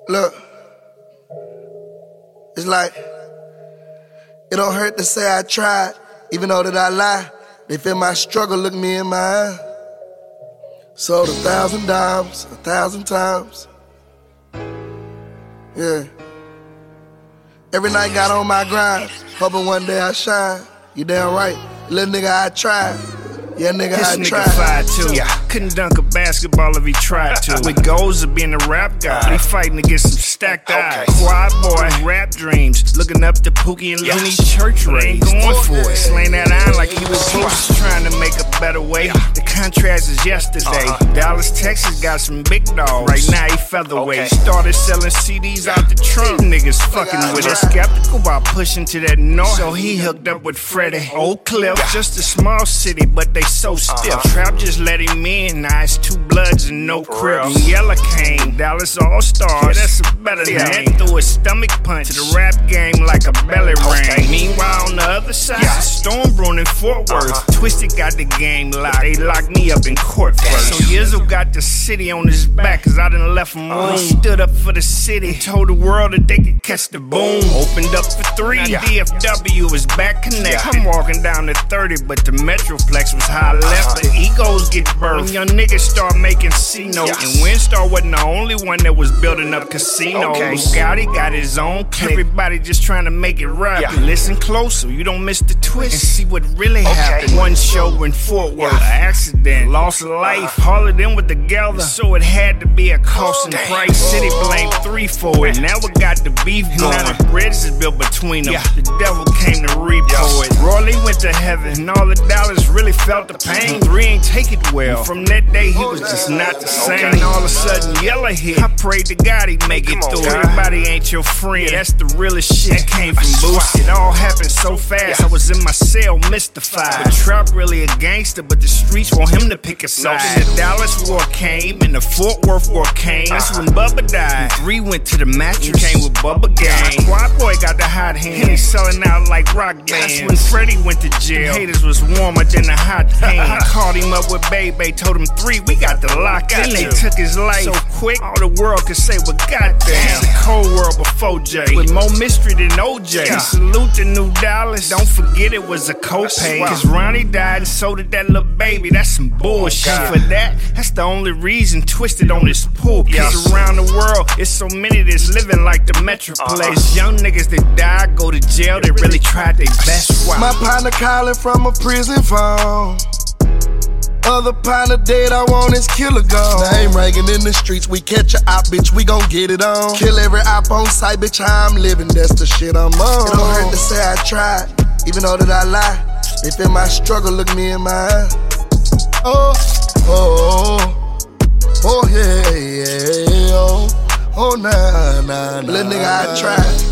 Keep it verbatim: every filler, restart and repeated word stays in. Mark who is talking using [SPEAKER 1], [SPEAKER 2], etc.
[SPEAKER 1] Look, it's like, it don't hurt to say I tried, even though that I lie. They feel my struggle, look me in my eye. Sold a thousand dimes, a thousand times. Yeah. Every night got on my grind, hoping one day I shine. You damn right, little nigga, I tried. Yeah, nigga,
[SPEAKER 2] this
[SPEAKER 1] I
[SPEAKER 2] nigga
[SPEAKER 1] tried.
[SPEAKER 2] five two. Yeah. Couldn't dunk a basketball if he tried to. With goals of being a rap guy, he fighting against some stacked eyes. Quad boy, rap dreams, looking up to Pookie and Looney church raised. Going for it, slaying that iron like he was just trying to make a better way. The contrast is yesterday. Dallas, Texas got some big dogs. Right now he featherweight. Started selling C Ds out the trunk. Niggas fucking with it. Skeptical about pushing to that north, so he hooked up with Freddie. Oak Cliff, just a small city, but they so stiff. Trap just let him in. Now it's two bloods and no crips. Yella came, Dallas All-Stars. Yeah, that's a better name. Threw a stomach punch to the rap game like a belly ring. Meanwhile, on the other side, yeah. Storm brewing in Fort Worth. Uh-huh. Twisted got the game locked. They locked me up in court first. So Yizzo got the city on his back, cause I done left him room. Stood up for the city, told the world that they could catch the boom. Opened up for three, yeah. D F W was back connected. Yeah. I'm walking down to thirty, but the Metroplex was high left. Uh-huh. The egos get birthed. When young niggas start making C-notes. Yeah. And Windstar wasn't the only one that was building up casinos. Okay. Bugatti got his own clique. Everybody just trying to make it right. Yeah. Listen close so you don't miss the twist and see what really okay. happened. One show in Fort Worth, yeah. accident, lost a life. Uh-huh. All of them were together, so it had to be a cost and price. City blamed three for it. Now we got the beef going. Now the bridge is built between them. Yeah. The devil came to repo yes. it. Roy Lee went to heaven, and all the dollars really felt the pain. Three ain't take it well. From that day, he was just not the same. Okay. And all of a sudden, Yella hit. I prayed to God he make it through. Everybody ain't your friend. That's the realest shit. That came from Boosie. It all happened so fast. I was in my cell, mystified. The trap really a gangster, but the streets want him to pick a side. Then the Dallas war came, and the Fort Worth war came. That's when Bubba died. Three went to the mattress. Came with Bubba Gang. Squad Boy got the hot hand. And he selling out like rock bands. That's when Freddie went to jail. Haters was warmer than the hot pan. Called him up with Baby, told him three, we got the lock. Then they took his life so quick, all the world could say, well, goddamn. It's a cold world before Jay, with more mystery than O J. Yeah. Salute the New Dallas, don't forget it was a copay. Cause Ronnie died and so did that little baby, that's some bullshit. Oh, for that, that's the only reason Twisted on this pool. Cause yes. around the world, it's so many that's living like the Metroplex. Uh-huh. Young niggas that die, go to jail, they really tried their best. Wow.
[SPEAKER 1] My partner calling from a prison phone. Other partner dead, I want his killer gone. Name ranking in the streets, we catch a op, bitch, we gon' get it on. Kill every op on sight, bitch, how I'm living, that's the shit I'm on. It don't hurt to say I tried, even though that I lie. They feel my struggle, look me in my eye. Oh, oh, oh, oh, yeah, yeah, oh, oh, nah, nah, nah. Little nigga, I tried.